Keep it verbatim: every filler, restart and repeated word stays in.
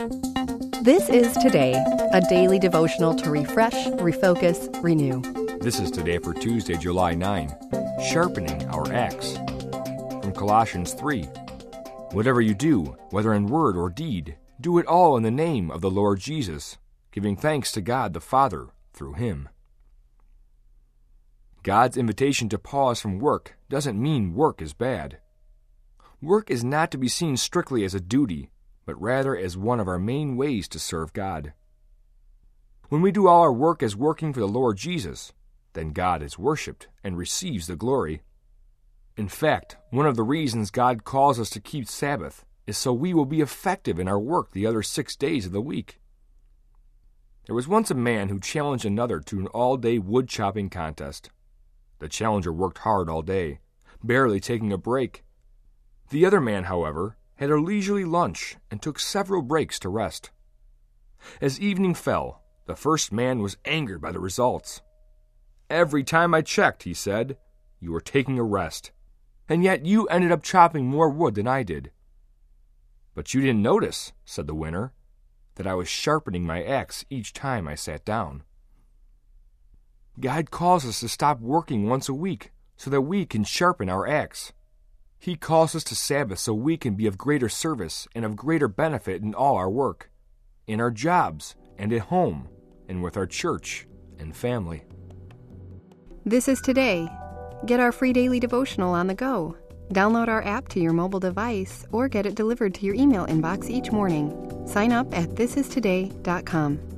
This is Today, a daily devotional to refresh, refocus, renew. This is Today for Tuesday, July ninth, Sharpening Our Axe. From Colossians three. Whatever you do, whether in word or deed, do it all in the name of the Lord Jesus, giving thanks to God the Father through Him. God's invitation to pause from work doesn't mean work is bad. Work is not to be seen strictly as a duty, but rather as one of our main ways to serve God. When we do all our work as working for the Lord Jesus, then God is worshipped and receives the glory. In fact, one of the reasons God calls us to keep Sabbath is so we will be effective in our work the other six days of the week. There was once a man who challenged another to an all-day wood chopping contest. The challenger worked hard all day, barely taking a break. The other man, however, had a leisurely lunch and took several breaks to rest. As evening fell, the first man was angered by the results. "Every time I checked," he said, "you were taking a rest, and yet you ended up chopping more wood than I did." "But you didn't notice," said the winner, "that I was sharpening my axe each time I sat down." God calls us to stop working once a week so that we can sharpen our axe. He calls us to Sabbath so we can be of greater service and of greater benefit in all our work, in our jobs and at home, and with our church and family. This is Today. Get our free daily devotional on the go. Download our app to your mobile device or get it delivered to your email inbox each morning. Sign up at this is today dot com.